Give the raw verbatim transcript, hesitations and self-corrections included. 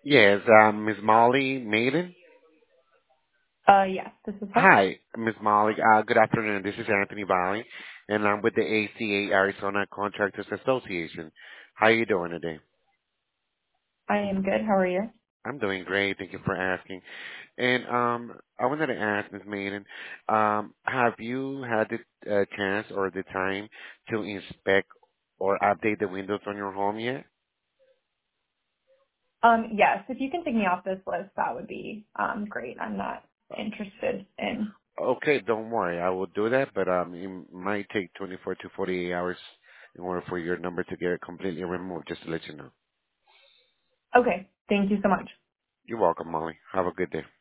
Yes, um, Miss Molly Maiden. Uh, yes, this is her. Hi, Miss Molly. Uh, good afternoon. This is Anthony Valley, and I'm with the A C A Arizona Contractors Association. How you doing today? I am good. How are you? I'm doing great. Thank you for asking. And um, I wanted to ask Miss Maiden, um, have you had the uh, chance or the time to inspect or update the windows on your home yet? Um, yes, if you can take me off this list, that would be um, great. I'm not interested in. Okay, don't worry. I will do that, but um, it might take twenty-four to forty-eight hours in order for your number to get completely removed, just to let you know. Okay, thank you so much. You're welcome, Molly. Have a good day.